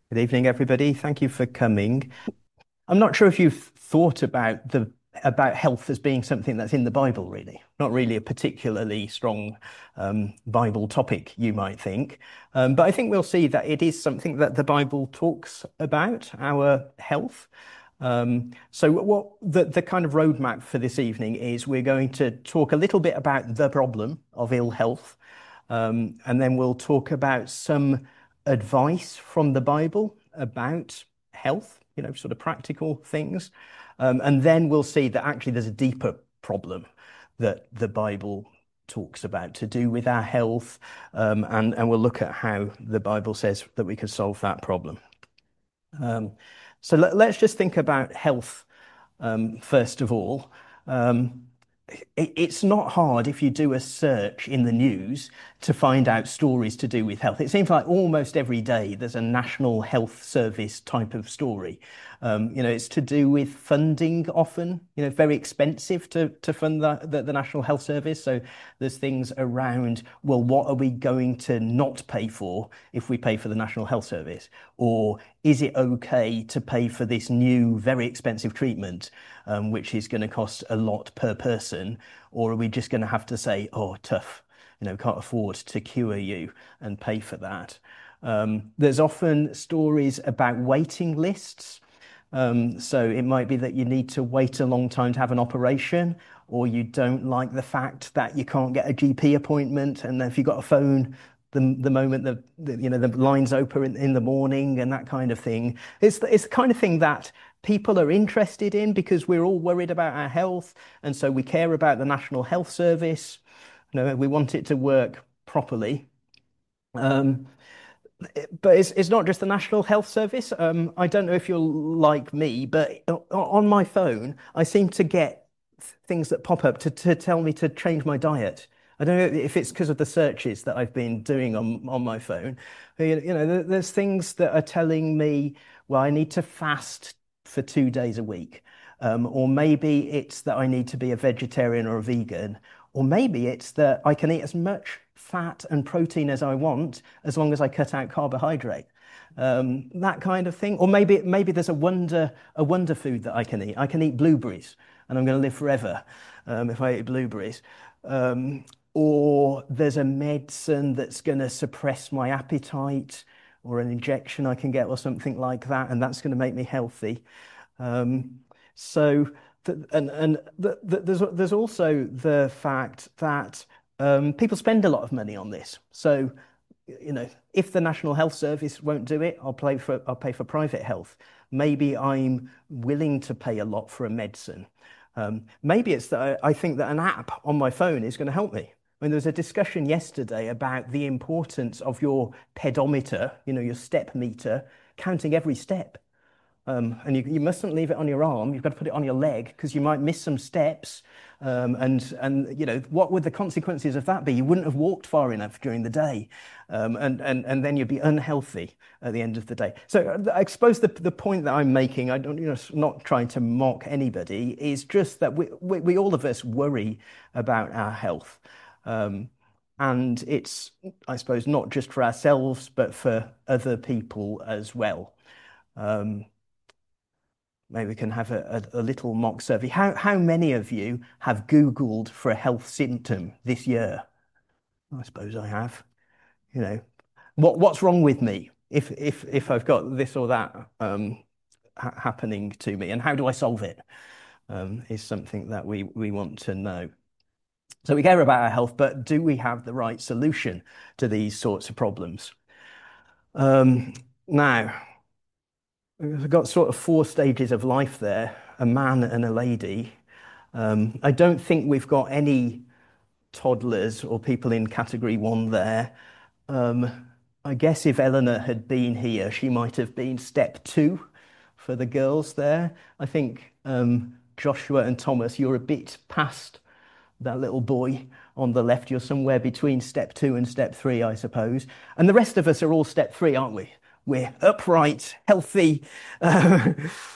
Good evening, everybody. Thank you for coming. I'm not sure if you've thought about the about health as being something that's in the Bible, really. Not really a particularly strong Bible topic, you might think. But I think we'll see that it is something that the Bible talks about, our health. So what the kind of roadmap for this evening is we're going to talk a little bit about the problem of ill health, and then we'll talk about some advice from the Bible about health, sort of practical things. And then we'll see that actually there's a deeper problem that the Bible talks about to do with our health. And we'll look at how the Bible says that we can solve that problem. Um, so let's just think about health first of all. Um, it's not hard if you do a search in the news to find out stories to do with health. It seems like almost every day there's a National Health Service type of story. It's to do with funding often, very expensive to fund the National Health Service. So there's things around, well, what are we going to not pay for if we pay for the National Health Service? Or is it okay to pay for this new, very expensive treatment, which is going to cost a lot per person? Or are we just going to have to say, oh, tough, can't afford to cure you and pay for that? There's often stories about waiting lists. So it might be that you need to wait a long time to have an operation, or you don't like the fact that you can't get a GP appointment, and if you've got a phone, the moment the lines open in the morning and that kind of thing. It's the kind of thing that people are interested in because we're all worried about our health, and so we care about the National Health Service. We want it to work properly. Um, but it's not just the National Health Service. I don't know if you're like me, but on my phone, I seem to get things that pop up to tell me to change my diet. I don't know if it's because of the searches that I've been doing on my phone. There's things that are telling me, well, I need to fast for 2 days a week. Or maybe it's that I need to be a vegetarian or a vegan. Or maybe it's that I can eat as much fat and protein as I want as long as I cut out carbohydrate. That kind of thing. Or maybe there's a wonder food that I can eat. I can eat blueberries and I'm going to live forever if I eat blueberries. Or there's a medicine that's going to suppress my appetite, or an injection I can get, or something like that, and that's going to make me healthy. Um, so, there's also the fact that people spend a lot of money on this. So, if the National Health Service won't do it, I'll pay for private health. Maybe I'm willing to pay a lot for a medicine. Maybe it's that I think that an app on my phone is going to help me. I mean, there was a discussion yesterday about the importance of your pedometer, your step meter, counting every step. And you mustn't leave it on your arm. You've got to put it on your leg because you might miss some steps. And what would the consequences of that be? You wouldn't have walked far enough during the day, and then you'd be unhealthy at the end of the day. So I suppose the point that I'm making, I don't, not trying to mock anybody, is just that we all of us worry about our health. Um, and it's, I suppose, not just for ourselves, but for other people as well. Um, Maybe we can have a little mock survey. How many of you have Googled for a health symptom this year? I suppose I have. You know, what's wrong with me if I've got this or that happening to me, and how do I solve it? Is something that we want to know. So we care about our health, but do we have the right solution to these sorts of problems? Um, Now, we've got sort of four stages of life there, a man and a lady. I don't think we've got any toddlers or people in category one there. Um, I guess if Eleanor had been here, she might have been step two for the girls there. I think Joshua and Thomas, you're a bit past that little boy on the left. You're somewhere between step two and step three, I suppose. And the rest of us are all step three, aren't we? We're upright, healthy, uh,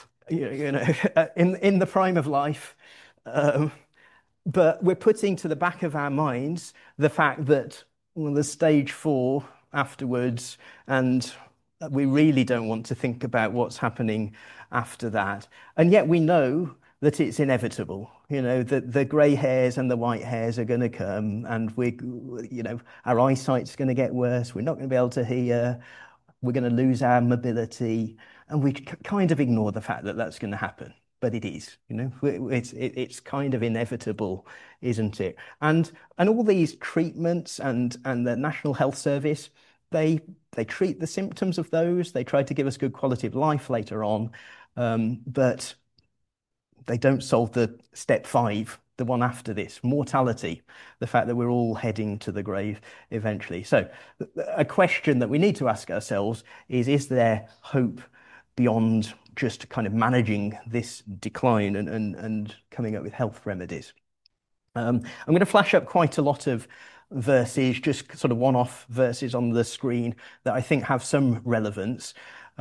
in the prime of life. Um, but we're putting to the back of our minds the fact that, well, there's stage four afterwards, and We really don't want to think about what's happening after that. And yet we know that it's inevitable, that the grey hairs and the white hairs are going to come, and our eyesight's going to get worse. We're not going to be able to hear. We're going to lose our mobility. And we kind of ignore the fact that that's going to happen. But it is, it's kind of inevitable, isn't it? And all these treatments and the National Health Service, they treat the symptoms of those. They try to give us good quality of life later on, but they don't solve the step 5, the one after this, mortality, the fact that we're all heading to the grave eventually. So a question that we need to ask ourselves is there hope beyond just kind of managing this decline and coming up with health remedies? I'm going to flash up quite a lot of verses, just sort of one-off verses on the screen that I think have some relevance.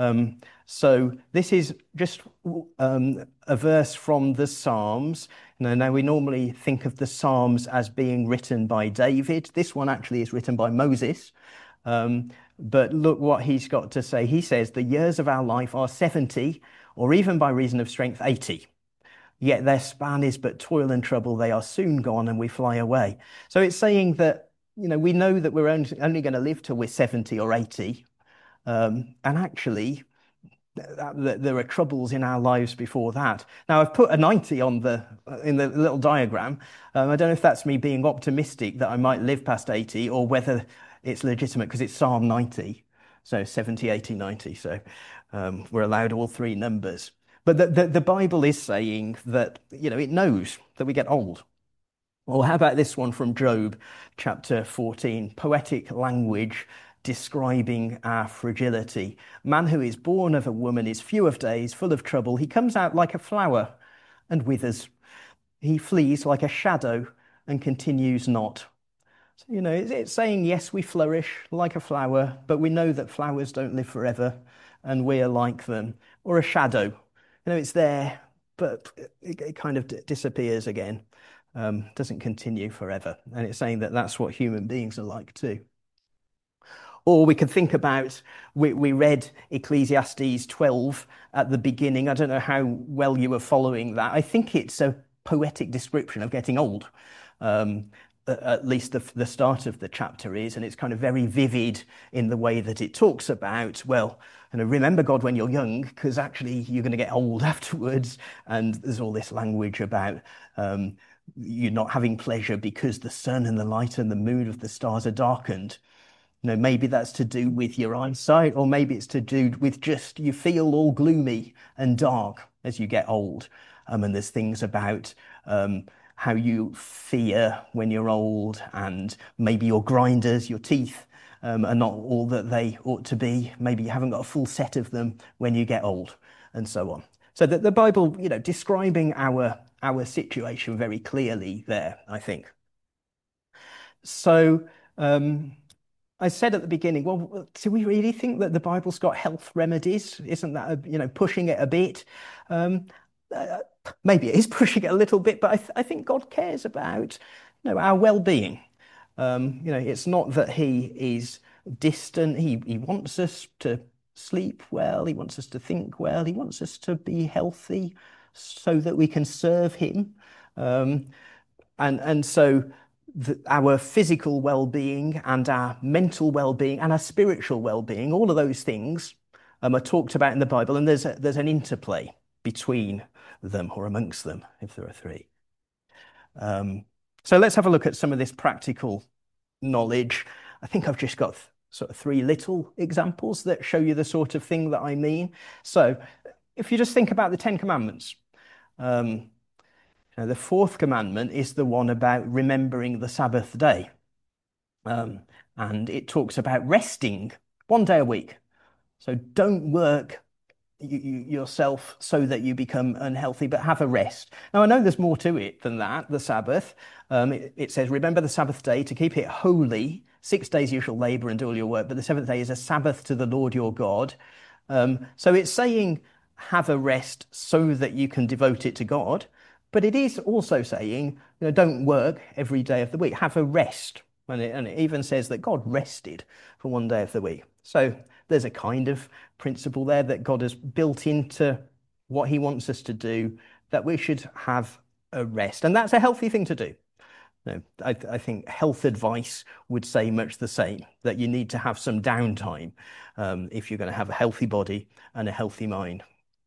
So this is just a verse from the Psalms. Now we normally think of the Psalms as being written by David. This one actually is written by Moses. But look what he's got to say. He says, the years of our life are 70, or even by reason of strength, 80. Yet their span is but toil and trouble. They are soon gone and we fly away. So it's saying that, we know that we're only going to live till we're 70 or 80. And actually, there are troubles in our lives before that. Now, I've put a 90 in the little diagram. I don't know if that's me being optimistic that I might live past 80, or whether it's legitimate because it's Psalm 90. So 70, 80, 90. So we're allowed all 3 numbers. But the Bible is saying that, it knows that we get old. Or how about this one from Job chapter 14, poetic language describing our fragility. Man who is born of a woman is few of days, full of trouble. He comes out like a flower and withers. He flees like a shadow and continues not. So, it's saying, yes, we flourish like a flower, but we know that flowers don't live forever and we're like them. Or a shadow. It's there, but it kind of disappears again. Doesn't continue forever. And it's saying that that's what human beings are like too. Or we could think about, we read Ecclesiastes 12 at the beginning. I don't know how well you were following that. I think it's a poetic description of getting old. At least the start of the chapter is, and it's kind of very vivid in the way that it talks about, well, remember God when you're young, because actually you're going to get old afterwards. And there's all this language about you not having pleasure because the sun and the light and the moon of the stars are darkened. Maybe that's to do with your eyesight, or maybe it's to do with just you feel all gloomy and dark as you get old. And there's things about how you fear when you're old, and maybe your grinders, your teeth are not all that they ought to be. Maybe you haven't got a full set of them when you get old, and so on. So that the Bible, describing our situation very clearly there, I think. So I said at the beginning, well, do we really think that the Bible's got health remedies? Isn't that, pushing it a bit? Maybe it is pushing it a little bit, but I think God cares about, our well-being. It's not that he is distant. He wants us to sleep well. He wants us to think well. He wants us to be healthy so that we can serve him. And so our physical well-being and our mental well-being and our spiritual well-being, all of those things are talked about in the Bible, and there's an interplay between them, or amongst them, if there are 3. So let's have a look at some of this practical knowledge. I think I've just got sort of 3 little examples that show you the sort of thing that I mean. So if you just think about the 10 Commandments, the 4th commandment is the one about remembering the Sabbath day. And it talks about resting 1 day a week. So don't work yourself so that you become unhealthy, but have a rest. Now, I know there's more to it than that, the Sabbath. It says, remember the Sabbath day to keep it holy. 6 days you shall labor and do all your work, but the 7th day is a Sabbath to the Lord your God. So it's saying have a rest so that you can devote it to God. But it is also saying, don't work every day of the week. Have a rest. And it even says that God rested for 1 day of the week. So there's a kind of principle there that God has built into what he wants us to do, that we should have a rest. And that's a healthy thing to do. No, I think health advice would say much the same, that you need to have some downtime if you're going to have a healthy body and a healthy mind.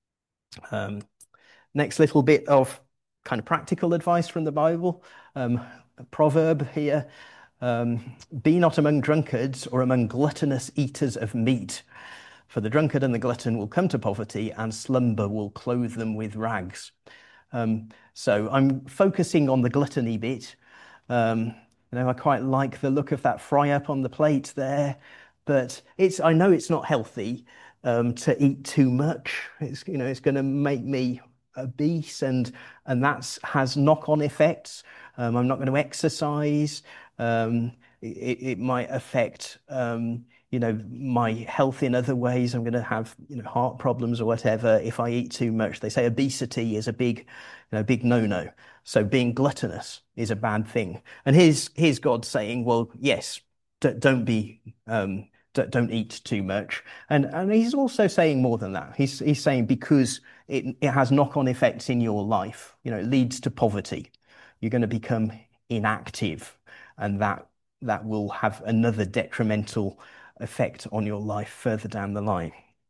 Next little bit of kind of practical advice from the Bible, a proverb here. Be not among drunkards or among gluttonous eaters of meat, for the drunkard and the glutton will come to poverty, and slumber will clothe them with rags. So I'm focusing on the gluttony bit. I quite like the look of that fry up on the plate there, but I know it's not healthy to eat too much. It's going to make me obese, and that has knock-on effects. I'm not going to exercise. It might affect my health in other ways. I'm going to have heart problems or whatever if I eat too much. They say obesity is a big no-no. So being gluttonous is a bad thing. And here's God saying, well, yes, don't eat too much. And he's also saying more than that. He's saying because it has knock-on effects in your life. It leads to poverty. You're going to become inactive, and that will have another detrimental effect on your life further down the line.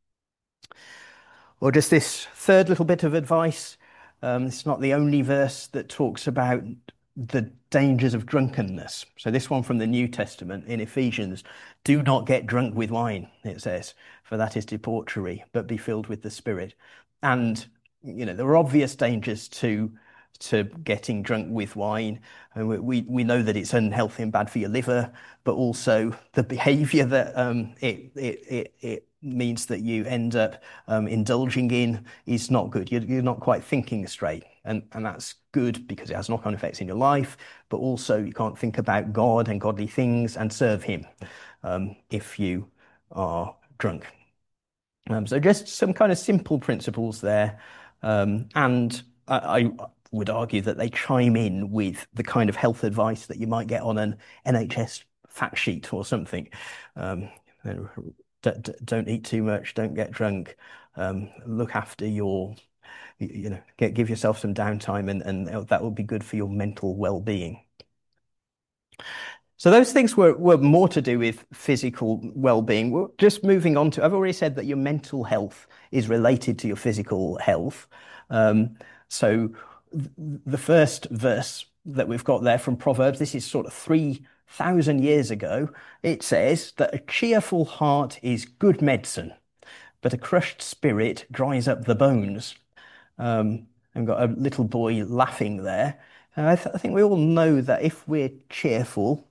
Or just this third little bit of advice. It's not the only verse that talks about the dangers of drunkenness. So this one from the New Testament in Ephesians, do not get drunk with wine, it says, for that is debauchery, but be filled with the Spirit. And, there are obvious dangers to getting drunk with wine. And we know that it's unhealthy and bad for your liver, but also the behavior that it means that you end up indulging in is not good. You're not quite thinking straight. And that's good because it has knock-on effects in your life, but also you can't think about God and godly things and serve him if you are drunk. So just some kind of simple principles there. And I would argue that they chime in with the kind of health advice that you might get on an NHS fact sheet or something. Don't eat too much, don't get drunk, look after give yourself some downtime, and that will be good for your mental well-being. So those things were more to do with physical well-being. We're just moving on to, I've already said that your mental health is related to your physical health. So the first verse that we've got there from Proverbs, this is sort of 3,000 years ago. It says that a cheerful heart is good medicine, but a crushed spirit dries up the bones. I've got a little boy laughing there. I think we all know that if we're cheerful,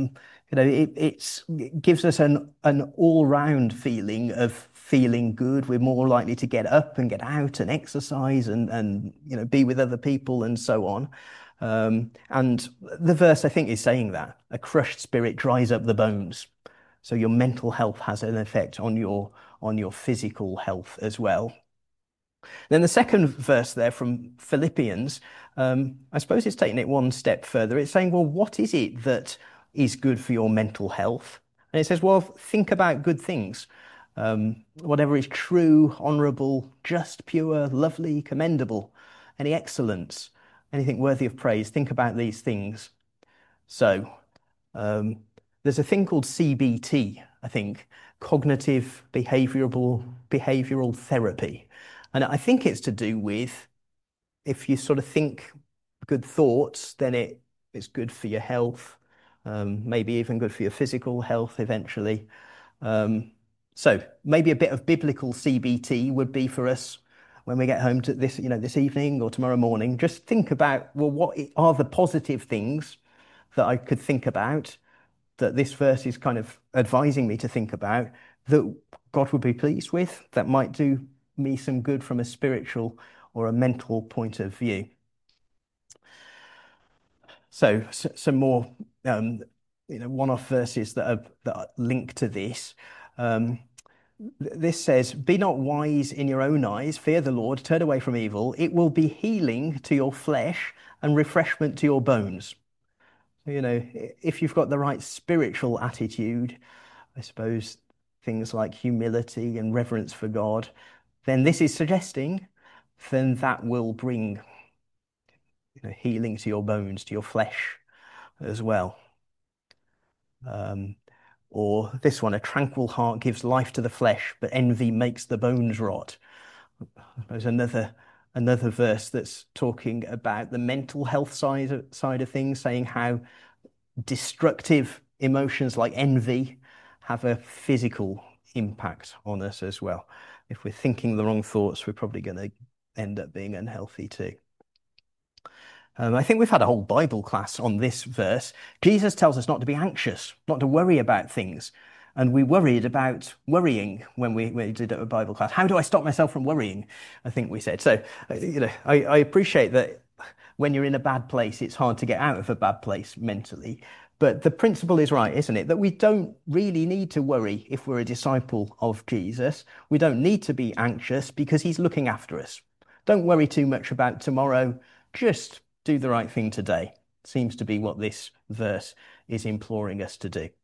it gives us an all-round feeling of feeling good. We're more likely to get up and get out and exercise and be with other people and so on. And the verse, I think, is saying that a crushed spirit dries up the bones. So your mental health has an effect on your physical health as well. Then the second verse there from Philippians, I suppose it's taking it one step further. It's saying, well, what is it that is good for your mental health? And it says, well, think about good things. Whatever is true, honourable, just, pure, lovely, commendable, any excellence, anything worthy of praise, think about these things. So there's a thing called CBT, I think, cognitive behavioural therapy. And I think it's to do with if you sort of think good thoughts, then it's good for your health, maybe even good for your physical health eventually. So maybe a bit of biblical CBT would be for us when we get home to this evening or tomorrow morning. Just think about, well, what are the positive things that I could think about that this verse is kind of advising me to think about that God would be pleased with, that might do me some good from a spiritual or a mental point of view. So some more one-off verses that are linked to this. This says, be not wise in your own eyes, fear the Lord, turn away from evil. It will be healing to your flesh and refreshment to your bones. If you've got the right spiritual attitude, I suppose things like humility and reverence for God, then this is suggesting then that will bring healing to your bones, to your flesh as well. Um, or this one, a tranquil heart gives life to the flesh, but envy makes the bones rot. There's another verse that's talking about the mental health side of things, saying how destructive emotions like envy have a physical impact on us as well. If we're thinking the wrong thoughts, we're probably going to end up being unhealthy too. I think we've had a whole Bible class on this verse. Jesus tells us not to be anxious, not to worry about things. And we worried about worrying when we did a Bible class. How do I stop myself from worrying? I think we said. So, I appreciate that when you're in a bad place, it's hard to get out of a bad place mentally. But the principle is right, isn't it? That we don't really need to worry if we're a disciple of Jesus. We don't need to be anxious because he's looking after us. Don't worry too much about tomorrow. Just do the right thing today. Seems to be what this verse is imploring us to do.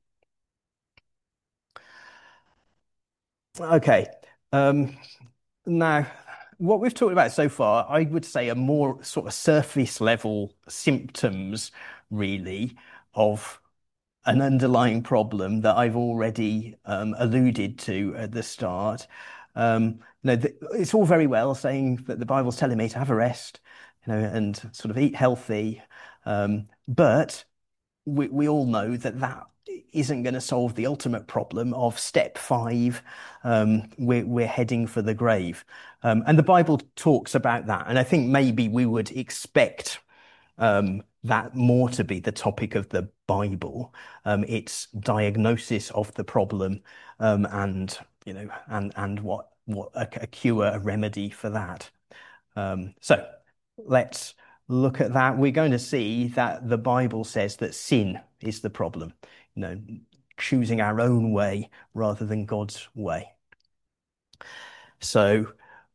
Okay. Now, what we've talked about so far, I would say are more sort of surface level symptoms, really, of an underlying problem that I've already alluded to at the start. It's all very well saying that the Bible's telling me to have a rest, and sort of eat healthy, but we all know that that isn't going to solve the ultimate problem of step five. We're heading for the grave, and the Bible talks about that. And I think maybe we would expect that more to be the topic of the Bible. Its diagnosis of the problem, and what a cure, a remedy for that. So let's look at that. We're going to see that the Bible says that sin is the problem, choosing our own way rather than God's way. So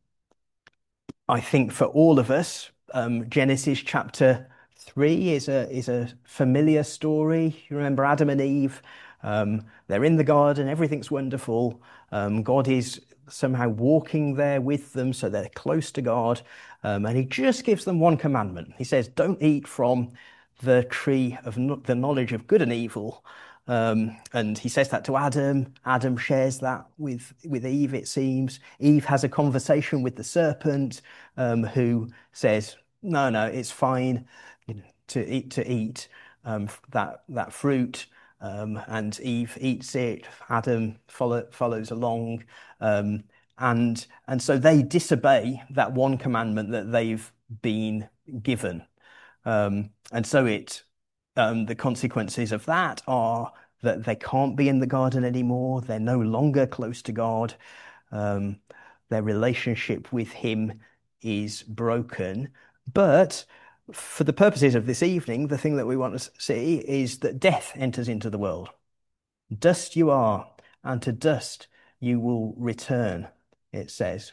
I think for all of us, Genesis chapter 3 is a familiar story. You remember Adam and Eve, they're in the garden, everything's wonderful. God is somehow walking there with them, so they're close to God. And he just gives them one commandment. He says, don't eat from the tree of the knowledge of good and evil. And he says that to Adam. Adam shares that with Eve, it seems. Eve has a conversation with the serpent, who says, no, no, it's fine, to eat that fruit. And Eve eats it. Adam follows along. And so they disobey that one commandment that they've been given. And so the consequences of that are that they can't be in the garden anymore. They're no longer close to God. Their relationship with him is broken. But for the purposes of this evening, the thing that we want to see is that death enters into the world. Dust you are, and to dust you will return, it says.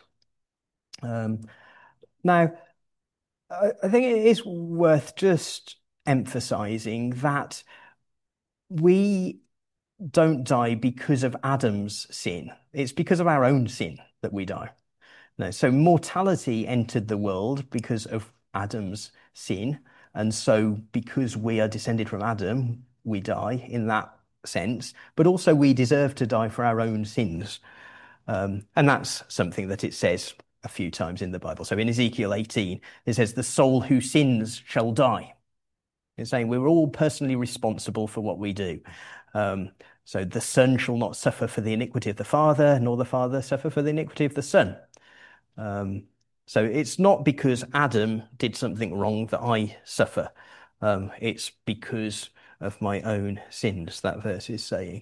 Now, I think it is worth just emphasizing that we don't die because of Adam's sin. It's because of our own sin that we die. No, so mortality entered the world because of Adam's sin. And so because we are descended from Adam, we die in that sense, but also we deserve to die for our own sins. And that's something that it says a few times in the Bible. So in Ezekiel 18, it says, the soul who sins shall die. It's saying we're all personally responsible for what we do. So the son shall not suffer for the iniquity of the father, nor the father suffer for the iniquity of the son. So it's not because Adam did something wrong that I suffer. It's because of my own sins, that verse is saying.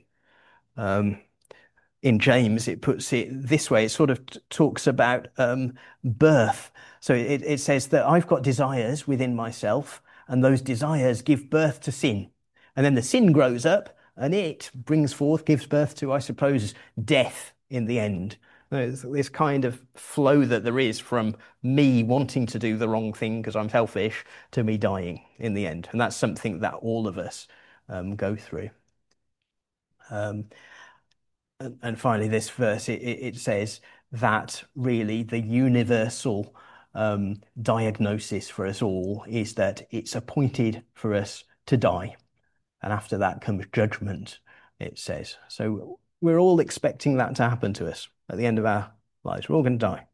In James, it puts it this way. It sort of talks about birth. So it says that I've got desires within myself, and those desires give birth to sin. And then the sin grows up, and it gives birth to, I suppose, death in the end. There's this kind of flow that there is from me wanting to do the wrong thing because I'm selfish to me dying in the end. And that's something that all of us go through. and finally, this verse it says that really the universal diagnosis for us all is that it's appointed for us to die, and after that comes judgment, it says. So we're all expecting that to happen to us at the end of our lives. We're all going to die.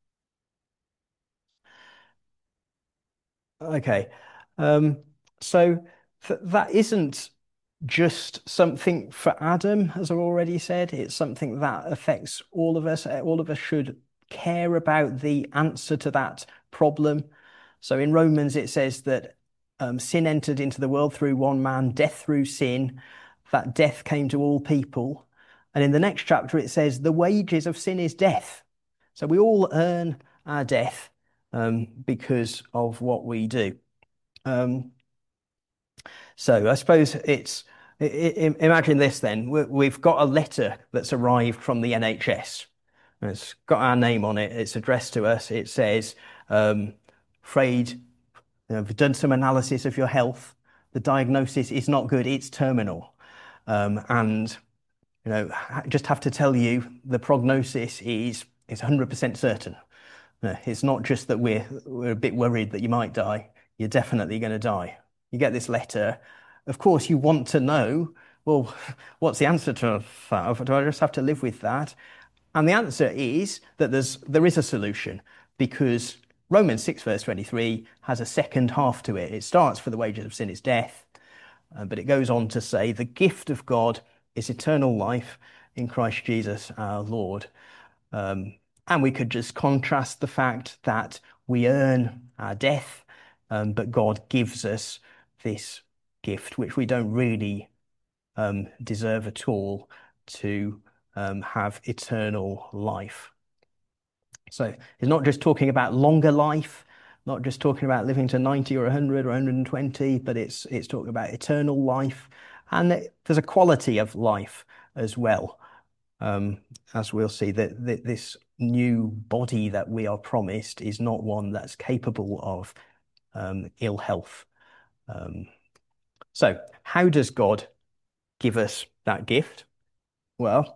Okay. Um, so that isn't just something for Adam, as I've already said. It's something that affects all of us. All of us should care about the answer to that problem. So in Romans, it says that sin entered into the world through one man, death through sin, that death came to all people. And in the next chapter, it says the wages of sin is death. So we all earn our death because of what we do. Um, so I suppose imagine this then. We've got a letter that's arrived from the NHS. It's got our name on it. It's addressed to us. It says, afraid, we've done some analysis of your health. The diagnosis is not good. It's terminal. And just have to tell you, the prognosis is 100% certain. It's not just that we're a bit worried that you might die. You're definitely going to die. You get this letter. Of course, you want to know, well, what's the answer to that? Do I just have to live with that? And the answer is that there is a solution, because Romans 6 verse 23 has a second half to it. It starts, for the wages of sin is death, but it goes on to say the gift of God is eternal life in Christ Jesus our Lord. And we could just contrast the fact that we earn our death, but God gives us this gift, which we don't really deserve at all, to have eternal life. So it's not just talking about longer life, not just talking about living to 90 or 100 or 120, but it's talking about eternal life. And there's a quality of life as well. As we'll see, that this new body that we are promised is not one that's capable of ill health. So how does God give us that gift? Well,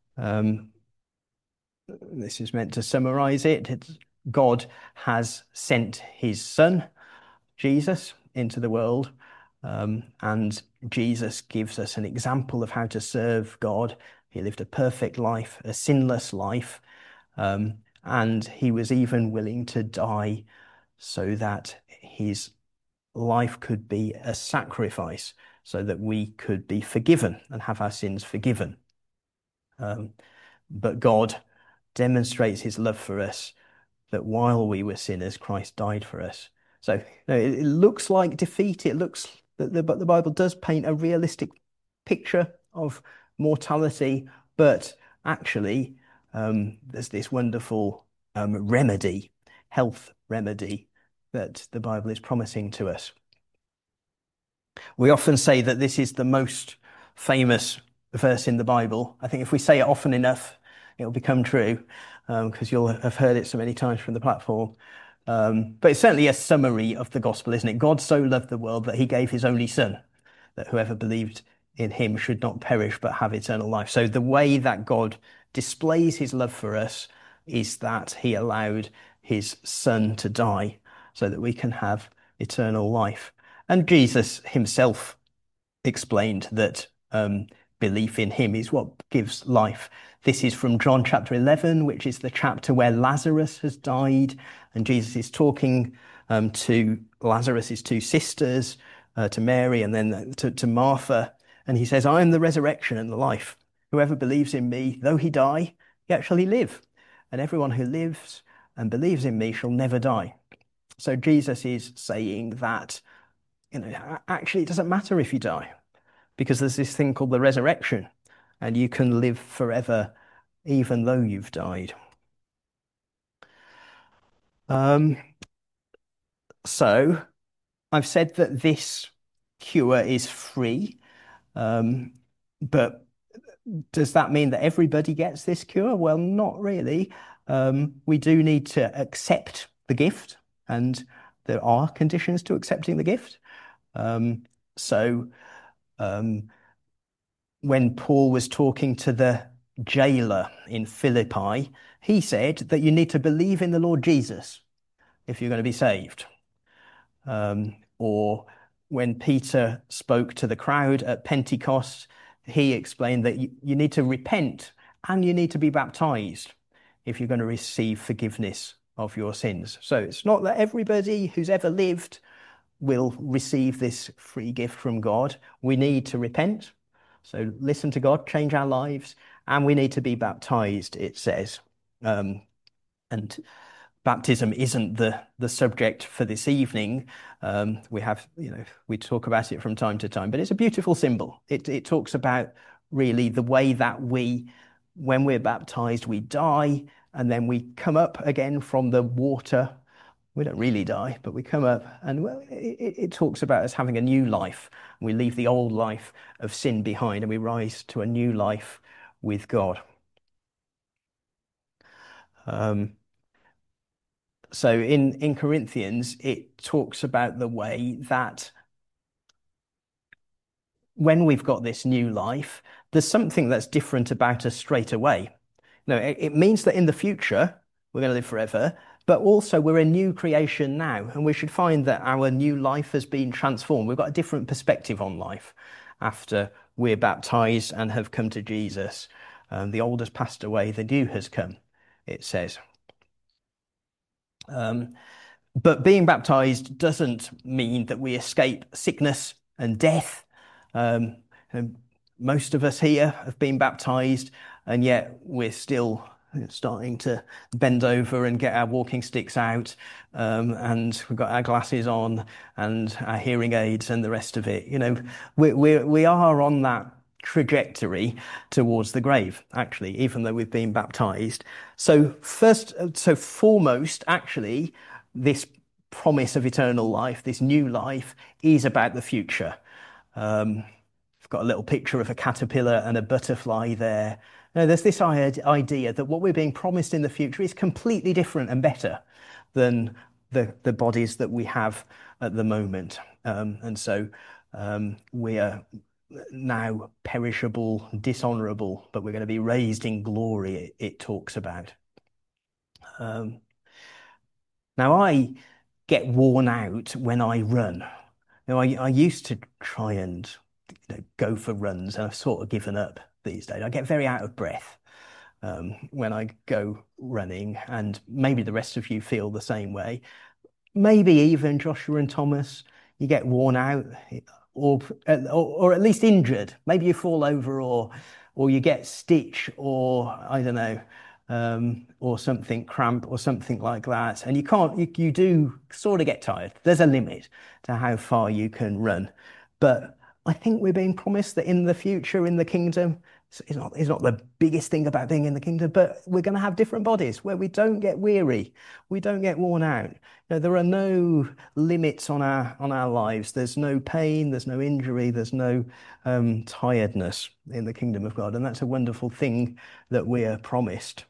this is meant to summarize it. God has sent his son, Jesus, into the world. And Jesus gives us an example of how to serve God. He lived a perfect life, a sinless life, and he was even willing to die so that his life could be a sacrifice, so that we could be forgiven and have our sins forgiven. But God demonstrates his love for us, that while we were sinners, Christ died for us. So it looks like defeat. It looks that the Bible does paint a realistic picture of mortality, but actually, there's this wonderful remedy, health remedy, that the Bible is promising to us. We often say that this is the most famous verse in the Bible. I think if we say it often enough, it'll become true, because you'll have heard it so many times from the platform. But it's certainly a summary of the gospel, isn't it? God so loved the world that he gave his only son, that whoever believed in him should not perish but have eternal life. So the way that God displays his love for us is that he allowed his son to die so that we can have eternal life. And Jesus himself explained that belief in him is what gives life. This is from John chapter 11, which is the chapter where Lazarus has died. And Jesus is talking to Lazarus's two sisters, to Mary and then to Martha. And he says, I am the resurrection and the life. Whoever believes in me, though he die, yet shall he live. And everyone who lives and believes in me shall never die. So Jesus is saying that, actually, it doesn't matter if you die, because there's this thing called the resurrection, and you can live forever even though you've died. So I've said that this cure is free, but does that mean that everybody gets this cure? Well, not really. We do need to accept the gift, and there are conditions to accepting the gift. So when Paul was talking to the jailer in Philippi, he said that you need to believe in the Lord Jesus if you're going to be saved. Or when Peter spoke to the crowd at Pentecost, he explained that you need to repent and you need to be baptized if you're going to receive forgiveness of your sins. So it's not that everybody who's ever lived will receive this free gift from God. We need to repent. So listen to God, change our lives, and we need to be baptized, it says. And baptism isn't the subject for this evening. We have, we talk about it from time to time, but it's a beautiful symbol. It talks about really the way that when we're baptized, we die, and then we come up again from the water. We don't really die, but we come up, and well, it talks about us having a new life. We leave the old life of sin behind, and we rise to a new life with God. So in Corinthians, it talks about the way that when we've got this new life, there's something that's different about us straight away. No, it means that in the future, we're going to live forever, but also we're a new creation now, and we should find that our new life has been transformed. We've got a different perspective on life after we're baptized and have come to Jesus. The old has passed away, the new has come, it says. But being baptized doesn't mean that we escape sickness and death. And most of us here have been baptized, and yet we're still starting to bend over and get our walking sticks out, and we've got our glasses on and our hearing aids and the rest of it. We are on that trajectory towards the grave, actually, even though we've been baptized. So foremost, actually, this promise of eternal life, this new life, is about the future. I've got a little picture of a caterpillar and a butterfly there. There's this idea that what we're being promised in the future is completely different and better than the bodies that we have at the moment. And so we are now perishable, dishonorable, but we're going to be raised in glory, it talks about. Now, I get worn out when I run. I used to try and go for runs, and I've sort of given up these days. I get very out of breath when I go running, and maybe the rest of you feel the same way. Maybe even Joshua and Thomas, you get worn out, or at least injured. Maybe you fall over, or you get stitch, or I don't know, or something cramp, or something like that. And you do sort of get tired. There's a limit to how far you can run, but I think we're being promised that in the future, in the kingdom, it's not the biggest thing about being in the kingdom, but we're going to have different bodies where we don't get weary, we don't get worn out. There are no limits on our lives. There's no pain, there's no injury, there's no tiredness in the kingdom of God, and that's a wonderful thing that we are promised.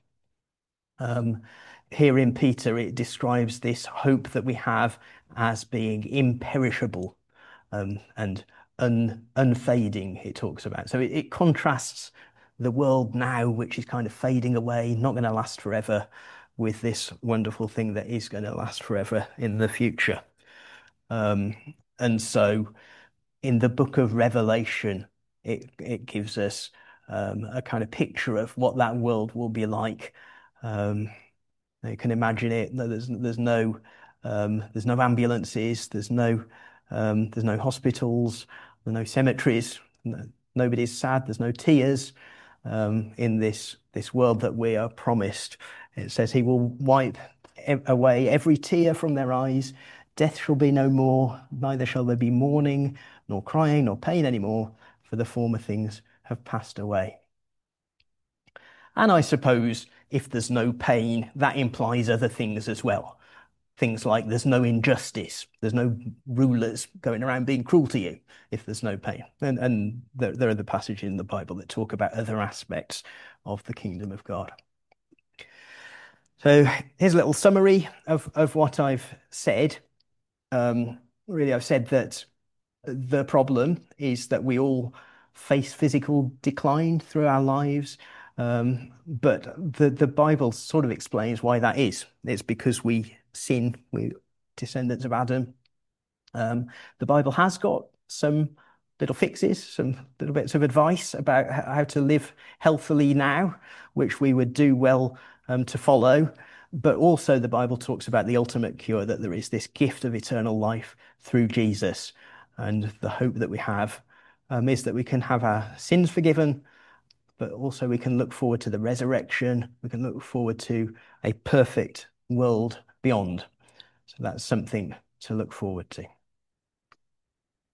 Here in Peter, it describes this hope that we have as being imperishable and unfading, it talks about. So it contrasts the world now, which is kind of fading away, not going to last forever, with this wonderful thing that is going to last forever in the future. And so in the book of Revelation, it gives us a kind of picture of what that world will be like. You can imagine it. There's no ambulances. There's no hospitals. There's no cemeteries. Nobody's sad. There's no tears in this world that we are promised. It says He will wipe away every tear from their eyes. Death shall be no more. Neither shall there be mourning, nor crying, nor pain anymore, for the former things have passed away. And I suppose if there's no pain, that implies other things as well. Things like there's no injustice, there's no rulers going around being cruel to you if there's no pain. And there are the passages in the Bible that talk about other aspects of the kingdom of God. So here's a little summary of what I've said. Really, I've said that the problem is that we all face physical decline through our lives. But the Bible sort of explains why that is. It's because we sin, we descendants of Adam. The Bible has got some little fixes, some little bits of advice about how to live healthily now, which we would do well to follow. But also, the Bible talks about the ultimate cure, that there is this gift of eternal life through Jesus. And the hope that we have is that we can have our sins forgiven, but also we can look forward to the resurrection. We can look forward to a perfect world beyond. So that's something to look forward to.